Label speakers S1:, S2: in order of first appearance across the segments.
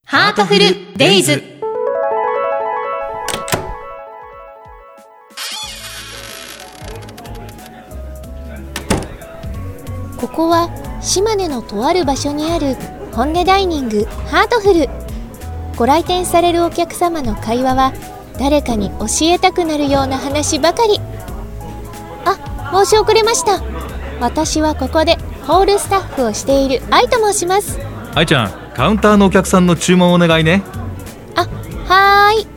S1: ハートフルデイズ。ここは島根のとある場所にある本音ダイニングハートフル。ご来店されるお客様の会話は誰かに教えたくなるような話ばかり。申し遅れました。私はここでホールスタッフをしている愛と申します。
S2: 愛ちゃん、カウンターのお客さんの注文お願いね。
S1: はーい。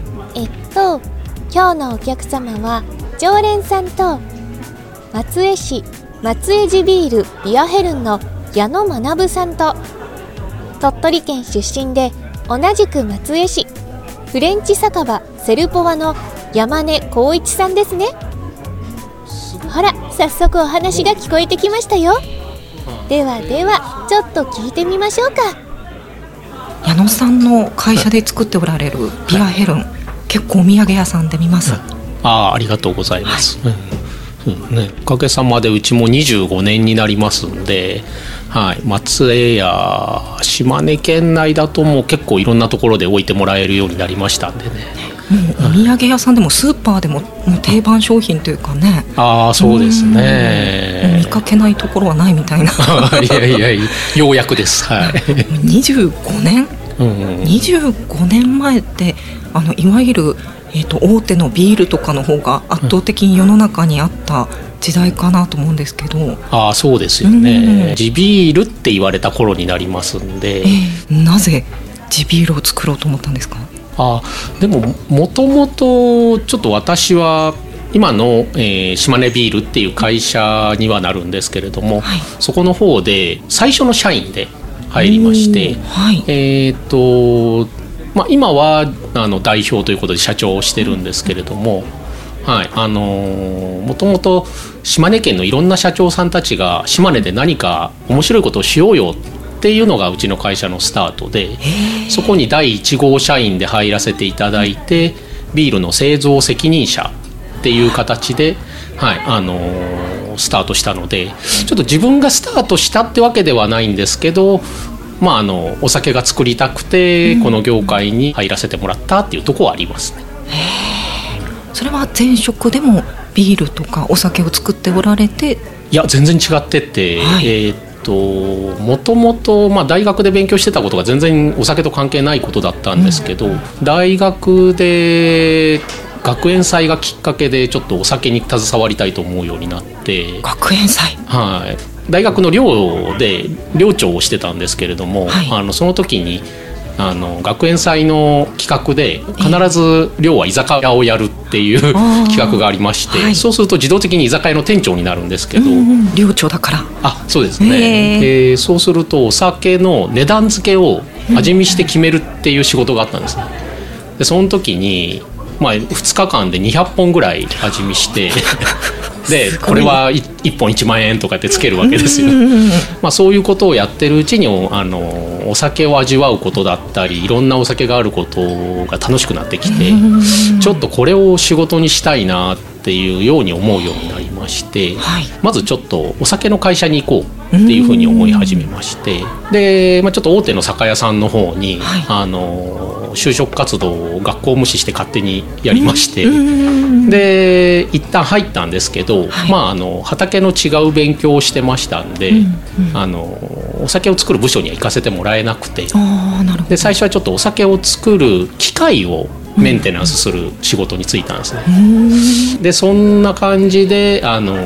S1: 今日のお客様は常連さんと松江市松江地ビールビアヘルンの矢野学さんと、鳥取県出身で同じく松江市フレンチ酒場セルポワの山根光一さんですね。ほら、早速お話が聞こえてきましたよ。ではちょっと聞いてみましょうか。
S3: 矢野さんの会社で作っておられるビアヘルン、結構お土産屋さんで見ます。
S4: ありがとうございます、おかげさまでうちも25年になりますんで、松江や島根県内だともう結構いろんなところで置いてもらえるようになりましたんでね。
S3: お土産屋さんでもスーパーでも定番商品というかね。
S4: そうですね。
S3: 見かけないところはないみたいな。
S4: いやようやくです、
S3: 25年、25年前っていわゆる、大手のビールとかの方が圧倒的に世の中にあった時代かなと思うんですけど。
S4: そうですよね、地ビールって言われた頃になりますんで、
S3: なぜ地ビールを作ろうと思ったんですか？
S4: でももともとちょっと私は今の、島根ビールっていう会社にはなるんですけれども、そこの方で最初の社員で入りまして、今は代表ということで社長をしてるんですけれども、もともと島根県のいろんな社長さんたちが島根で何か面白いことをしようよっていうのがうちの会社のスタートで、そこに第1号社員で入らせていただいて、ビールの製造責任者っていう形で、スタートしたので、ちょっと自分がスタートしたってわけではないんですけど、お酒が作りたくてこの業界に入らせてもらったっていうところはありますね。
S3: それは前職でもビールとかお酒を作っておられて？
S4: いや、全然違ってて、もともと大学で勉強してたことが全然お酒と関係ないことだったんですけど、大学で学園祭がきっかけでちょっとお酒に携わりたいと思うようになって。
S3: 学園祭？
S4: 大学の寮で寮長をしてたんですけれども、その時に学園祭の企画で必ず寮は居酒屋をやるっていう企画がありまして、そうすると自動的に居酒屋の店長になるんですけど、
S3: 寮長だから。
S4: そうですね、そうするとお酒の値段付けを味見して決めるっていう仕事があったんですね。でその時に、2日間で200本ぐらい味見してでこれは1本1万円とかってつけるわけですよ。そういうことをやってるうちにお酒を味わうことだったり、いろんなお酒があることが楽しくなってきて、ちょっとこれを仕事にしたいなっていうように思うようになりまして、まずちょっとお酒の会社に行こうっていうふうに思い始めまして、で、ちょっと大手の酒屋さんの方に、就職活動を学校を無視して勝手にやりまして、で一旦入ったんですけど、畑の違う勉強をしてましたんで、お酒を作る部署には行かせてもらえなくて、で最初はちょっとお酒を作る機械をメンテナンスする仕事に就いたんですね。でそんな感じで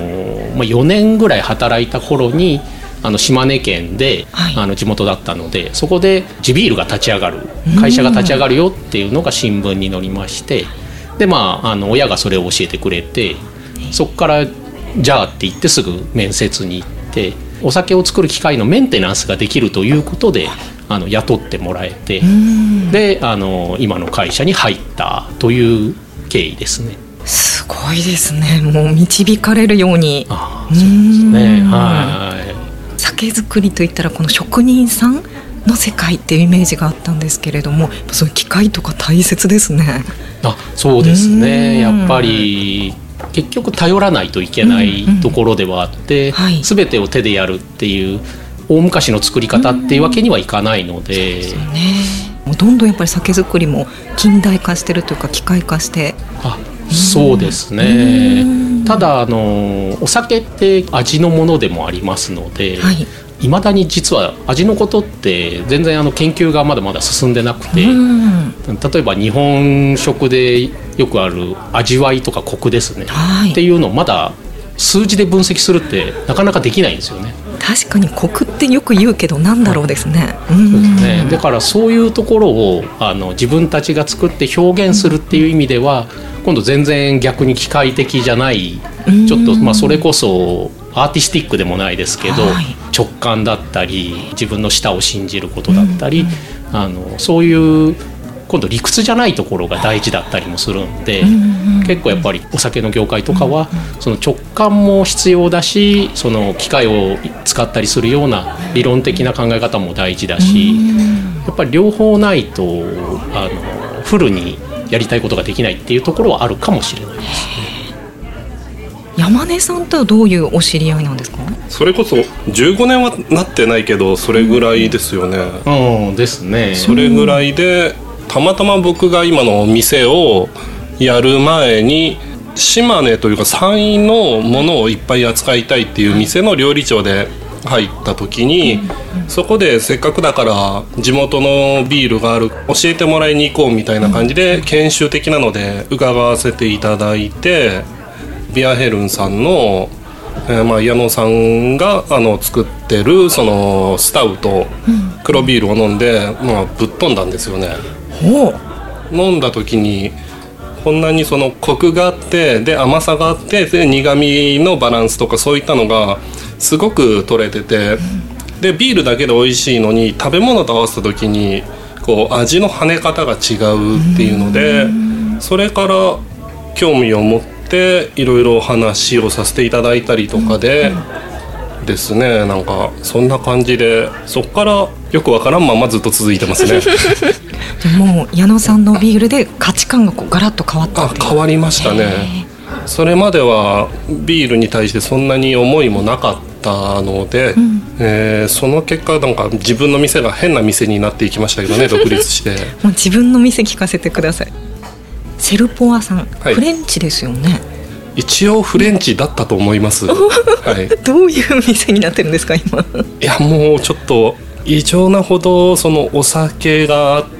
S4: 4年ぐらい働いた頃に島根県で、地元だったので、そこで地ビールが立ち上がる会社が立ち上がるよっていうのが新聞に載りまして、で親がそれを教えてくれて、そこからじゃあって言ってすぐ面接に行って、お酒を作る機械のメンテナンスができるということで雇ってもらえて、で今の会社に入ったという経緯ですね。
S3: すごいですね。もう導かれるように。
S4: そうですね。
S3: 酒造りといったらこの職人さんの世界っていうイメージがあったんですけれども、そういう機械とか大切ですね。
S4: そうですね。やっぱり結局頼らないといけないところではあって、全てを手でやるっていう大昔の作り方っていうわけにはいかないので、
S3: もうどんどんやっぱり酒造りも近代化してるというか機械化して。
S4: そうですね。ただお酒って味のものでもありますので、はい、未だに実は味のことって全然研究がまだまだ進んでなくて、例えば日本食でよくある味わいとかコクですね、はい、っていうのをまだ数字で分析するってなかなかできないんですよね。
S3: 確かにコクってよく言うけどなんだろうですね。
S4: そうですね。だからそういうところを自分たちが作って表現するっていう意味では、今度全然逆に機械的じゃない、ちょっとそれこそアーティスティックでもないですけど、はい、直感だったり自分の舌を信じることだったり、そういう今度理屈じゃないところが大事だったりもするんで、結構やっぱりお酒の業界とかはその直感も必要だし、その機械を使ったりするような理論的な考え方も大事だし、やっぱり両方ないとフルにやりたいことができないっていうところはあるかもしれないですね。
S3: 山根さんとはどういうお知り合いなんですか？
S5: それこそ15年はなってないけどそれぐらいですよね。
S4: ですね。
S5: それぐらいでたまたま僕が今の店をやる前に島根というか山陰のものをいっぱい扱いたいっていう店の料理長で入った時に、そこでせっかくだから地元のビールがある、教えてもらいに行こうみたいな感じで研修的なので伺わせていただいて、ビアヘルンさんの、矢野さんが作ってるそのスタウト、黒ビールを飲んで、ぶっ飛んだんですよね。飲んだ時にこんなにそのコクがあってで甘さがあってで苦味のバランスとかそういったのがすごく取れてて、でビールだけで美味しいのに食べ物と合わせた時にこう味の跳ね方が違うっていうので、それから興味を持っていろいろ話をさせていただいたりとかでですね、なんかそんな感じでそこからよくわからんままずっと続いてますね。
S3: でも矢野さんのビールで価値観がこうガラッと変わったっていう。
S5: 変わりましたね。それまではビールに対してそんなに思いもなかったので、その結果なんか自分の店が変な店になっていきましたけどね、独立して
S3: もう自分の店聞かせてください。セルポアさん、はい、フレンチですよね。
S5: 一応フレンチだったと思います、はい、
S3: どういう店になってるんですか今？
S5: いやもうちょっと異常なほどそのお酒があって、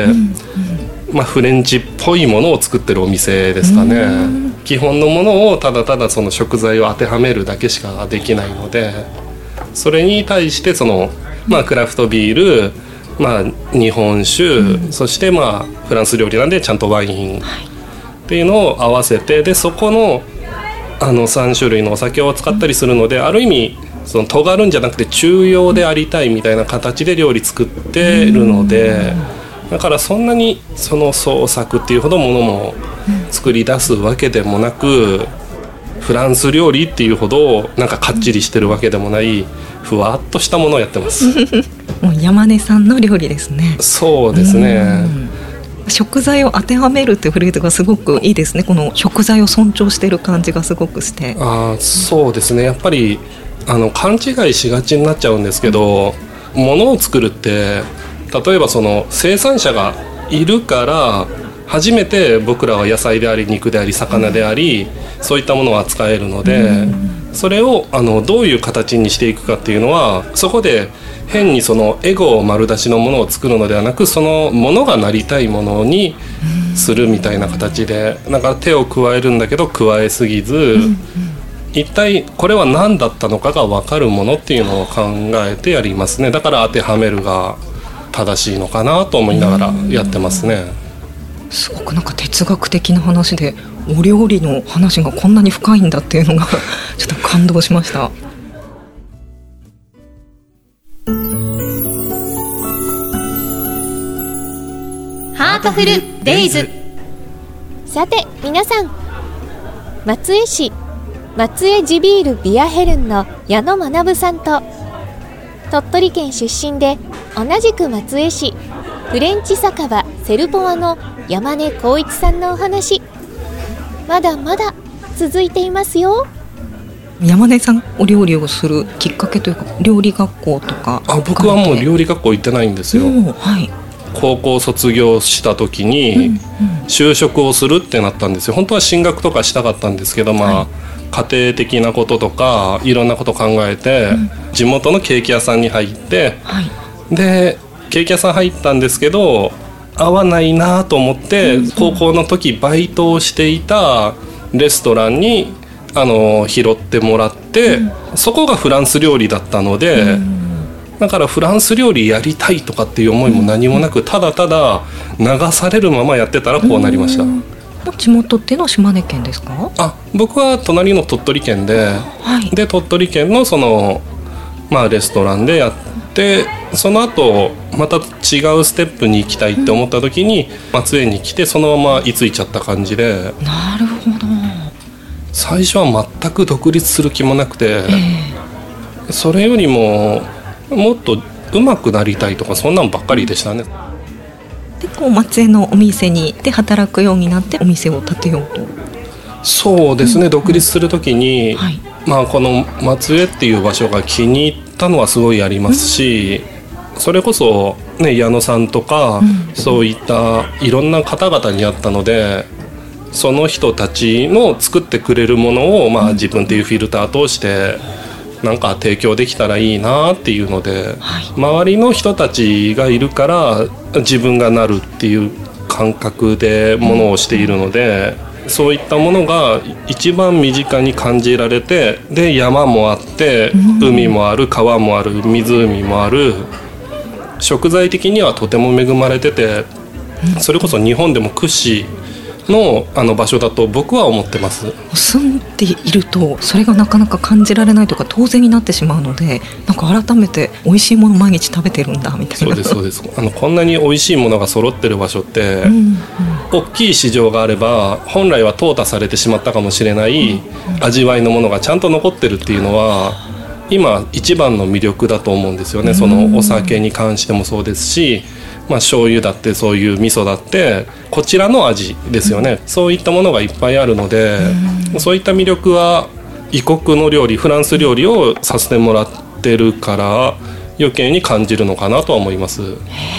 S5: フレンチっぽいものを作ってるお店ですかね。基本のものをただただその食材を当てはめるだけしかできないので、それに対してその、クラフトビール、日本酒、そしてフランス料理なんでちゃんとワインっていうのを合わせて、でそこの3種類のお酒を使ったりするので、ある意味その尖るんじゃなくて中庸でありたいみたいな形で料理作ってるので、だからそんなにその創作っていうほどものも作り出すわけでもなく、フランス料理っていうほどなんかかっちりしてるわけでもないふわっとしたものをやってます
S3: もう山根さんの料理ですね。
S5: そうですね。
S3: 食材を当てはめるっていうフレーズがすごくいいですね。この食材を尊重してる感じがすごくして。
S5: そうですね。やっぱり勘違いしがちになっちゃうんですけど、物を作るって例えばその生産者がいるから初めて僕らは野菜であり肉であり魚でありそういったものを扱えるので、それをどういう形にしていくかっていうのは、そこで変にそのエゴ丸出しのものを作るのではなく、そのものがなりたいものにするみたいな形で、なんか手を加えるんだけど加えすぎず、一体これは何だったのかが分かるものっていうのを考えてやりますね。だから当てはめるが正しいのかなと思いながらやってますね。
S3: すごくなんか哲学的な話で、お料理の話がこんなに深いんだっていうのがちょっと感動しました。
S1: ハートフルデイズ。さて皆さん、松江市松江地ビールビアヘルンの矢野学さんと、鳥取県出身で同じく松江市フレンチ酒場セルポアの山根光一さんのお話、まだまだ続いていますよ。
S3: 山根さん、お料理をするきっかけというか、料理学校とか？
S5: 僕はもう料理学校行ってないんですよ。
S3: はい、
S5: 高校卒業した時に就職をするってなったんですよ。本当は進学とかしたかったんですけど、家庭的なこととかいろんなこと考えて、地元のケーキ屋さんに入って、でケーキ屋さん入ったんですけど合わないなと思って、高校の時バイトをしていたレストランに拾ってもらって、そこがフランス料理だったので、だからフランス料理やりたいとかっていう思いも何もなく、ただただ流されるままやってたらこうなりました。
S3: 地元っていうのは島根県ですか？
S5: 僕は隣の鳥取県で、で鳥取県のその、レストランでやって、その後また違うステップに行きたいって思った時に、松江に来てそのまま居ついちゃった感じで。
S3: なるほど。
S5: 最初は全く独立する気もなくて、それよりももっと上手くなりたいとかそんなんばっかりでしたね。
S3: で松江のお店にで働くようになってお店を建てようと。
S5: そうですね、独立する時に、この松江っていう場所が気に入ったのはすごいありますし、それこそ、矢野さんとか、そういったいろんな方々にあったので、その人たちの作ってくれるものを、自分っていうフィルター通してなんか提供できたらいいなっていうので、周りの人たちがいるから自分がなるっていう感覚でものをしているので、そういったものが一番身近に感じられて、で山もあって海もある、川もある、湖もある、食材的にはとても恵まれてて、それこそ日本でも屈指の場所だと僕は思ってます。
S3: 住んでいるとそれがなかなか感じられないとか当然になってしまうので、なんか改めて美味しいもの毎日食べてるんだみたいな。
S5: そうですこんなに美味しいものが揃ってる場所って、大きい市場があれば本来は淘汰されてしまったかもしれない味わいのものがちゃんと残ってるっていうのは今一番の魅力だと思うんですよね。そのお酒に関してもそうですし、醤油だってそういう味噌だってこちらの味ですよね。そういったものがいっぱいあるので、そういった魅力は異国の料理、フランス料理をさせてもらってるから余計に感じるのかなとは思います。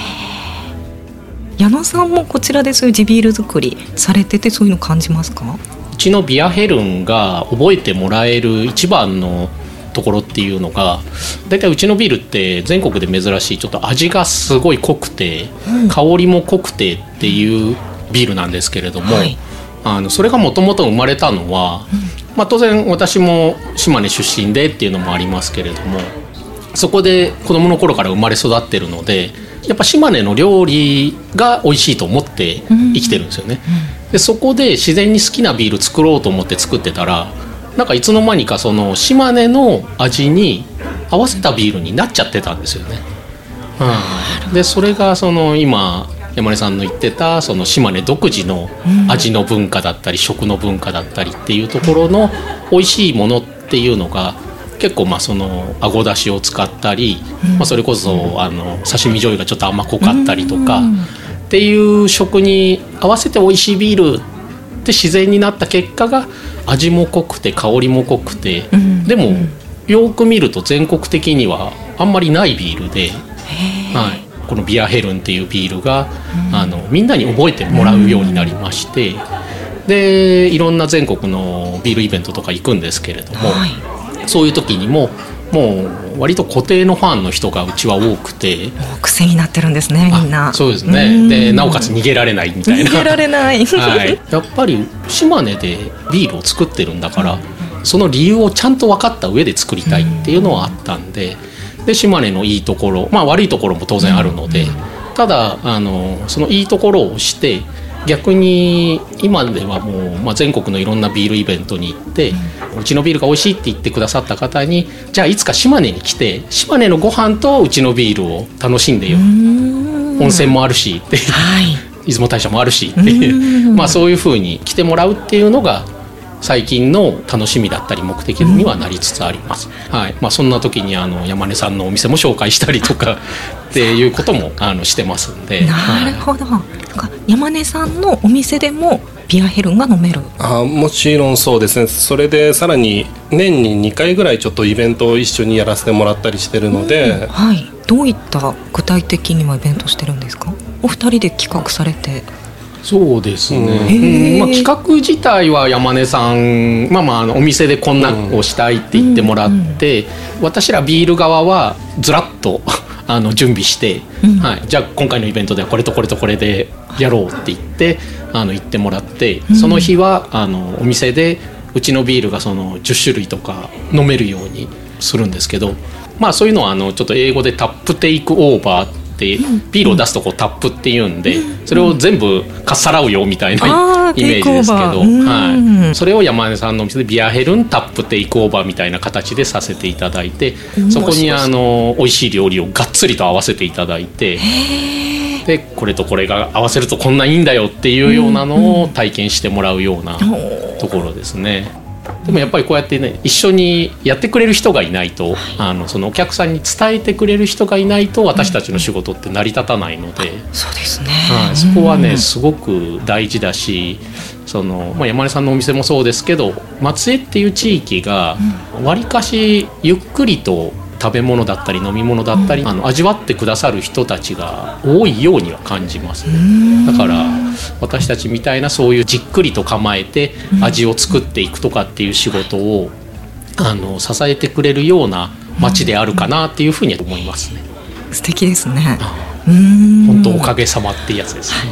S3: 矢野さんもこちらでそういう地ビール作りされてて、そういうの感じますか？
S4: うちのビアヘルンが覚えてもらえる一番のところっていうのが、だいたいうちのビールって全国で珍しいちょっと味がすごい濃くて、香りも濃くてっていうビールなんですけれども、それがもともと生まれたのは、当然私も島根出身でっていうのもありますけれども、そこで子どもの頃から生まれ育ってるので、やっぱ島根の料理が美味しいと思って生きてるんですよね。でそこで自然に好きなビール作ろうと思って作ってたら、なんかいつの間にかその島根の味に合わせたビールになっちゃってたんですよね。でそれがその今山根さんの言ってたその島根独自の味の文化だったり食の文化だったりっていうところの美味しいものっていうのが結構そのあごだしを使ったり、それこそ刺身醤油がちょっと甘濃かったりとかっていう食に合わせて美味しいビールって自然になった結果が味も濃くて香りも濃くて、でもよく見ると全国的にはあんまりないビールで、このビアヘルンっていうビールが、みんなに覚えてもらうようになりまして、でいろんな全国のビールイベントとか行くんですけれども、そういう時にももう割と固定のファンの人がうちは多くて、
S3: もう癖になってるんですね、みんな。
S4: そうですね。でなおかつ逃げられないみたいな。
S3: 逃げられない、
S4: やっぱり島根でビールを作ってるんだから、その理由をちゃんと分かった上で作りたいっていうのはあったんで、で島根のいいところ、悪いところも当然あるので、ただそのいいところをして逆に今ではもう、全国のいろんなビールイベントに行って、うちのビールが美味しいって言ってくださった方に、じゃあいつか島根に来て島根のご飯とうちのビールを楽しんでよ、温泉もあるしって出雲大社もあるしっていうそういう風に来てもらうっていうのが最近の楽しみだったり目的にはなりつつあります。そんな時に山根さんのお店も紹介したりとかっていうこともしてますんで。
S3: なるほど。山根さんのお店でもビアヘルンが飲める？
S5: もちろんそうですね。それでさらに年に2回ぐらいちょっとイベントを一緒にやらせてもらったりしてるので、
S3: どういった具体的にはイベントしてるんですか？ お二人で企画されて。
S4: そうですね、企画自体は山根さん、お店でこんなんをしたいって言ってもらって、私らビール側はずらっと準備して、じゃあ今回のイベントではこれとこれとこれでやろうって言って言ってもらって、その日はお店でうちのビールがその10種類とか飲めるようにするんですけど、そういうのはちょっと英語でタップテイクオーバーってビールを出すとこうタップっていうんで、それを全部かっさらうよみたいなイメージですけど、それを山根さんのお店でビアヘルンタップテイクオーバーみたいな形でさせていただいて、そこに美味しい料理をがっつりと合わせていただいて、でこれとこれが合わせるとこんないいんだよっていうようなのを体験してもらうようなところですね。でもやっぱりこうやってね、一緒にやってくれる人がいないと、そのお客さんに伝えてくれる人がいないと私たちの仕事って成り立たないので、
S3: そうですね、
S4: そこはねすごく大事だし、山根さんのお店もそうですけど、松江っていう地域がわりかしゆっくりと食べ物だったり飲み物だったり、味わってくださる人たちが多いようには感じますね。だから私たちみたいなそういうじっくりと構えて味を作っていくとかっていう仕事を支えてくれるような街であるかなっていうふうに思いますね。
S3: 素敵ですね。
S4: 本当おかげさまっていうやつですね。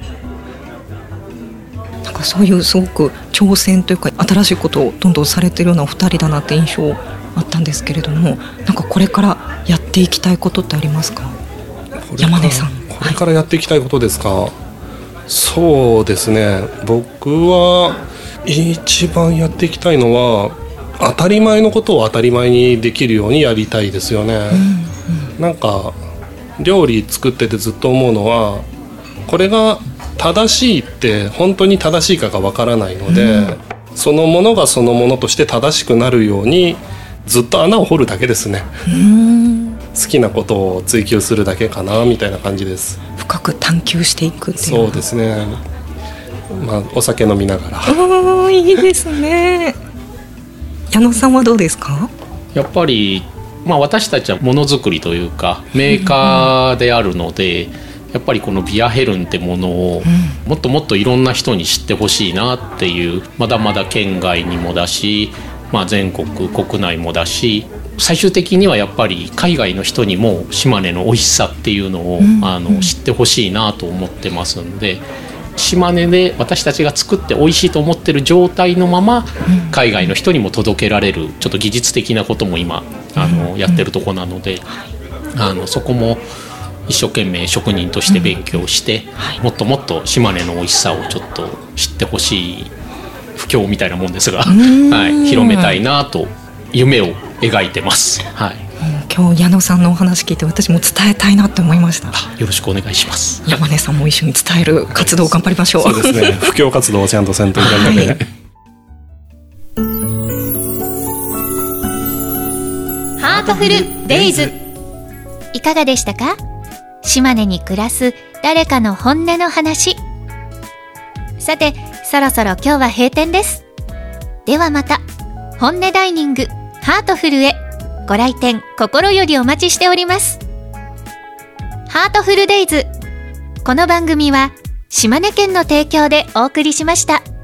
S3: なんかそういうすごく挑戦というか新しいことをどんどんされてるようなお二人だなって印象あったんですけれども、なんかこれからやっていきたいことってありますか？山根さん。
S5: これからやっていきたいことですか？そうですね、僕は一番やっていきたいのは当たり前のことを当たり前にできるようにやりたいですよね。なんか料理作っててずっと思うのは、これが正しいって本当に正しいかがわからないので、そのものがそのものとして正しくなるようにずっと穴を掘るだけですね。好きなことを追求するだけかなみたいな感じです。
S3: 深く探求していくっていう。
S5: そうですね、お酒飲みながら。
S3: いいですね。矢野さんはどうですか？
S4: やっぱり、私たちはものづくりというかメーカーであるので、やっぱりこのビアヘルンってものをもっともっといろんな人に知ってほしいなっていう、まだまだ県外にもだし、全国国内もだし、最終的にはやっぱり海外の人にも島根の美味しさっていうのを知ってほしいなと思ってますんで、島根で私たちが作って美味しいと思ってる状態のまま海外の人にも届けられる、ちょっと技術的なことも今やってるとこなので、そこも一生懸命職人として勉強して、もっともっと島根の美味しさをちょっと知ってほしい布教みたいなもんですが、広めたいなと夢を描いてます。
S3: 今日矢野さんのお話聞いて私も伝えたいなって思いました。
S4: よろしくお願いします。
S3: 山根さんも一緒に伝える活動を頑張りましょう。
S5: そうですね、布教活動をちゃんとせんといけないので、
S1: ハートフルデイズ、いかがでしたか？島根に暮らす誰かの本音の話。さて、そろそろ今日は閉店です。ではまた、本音ダイニングハートフルへご来店心よりお待ちしております。ハートフルデイズ、この番組は島根県の提供でお送りしました。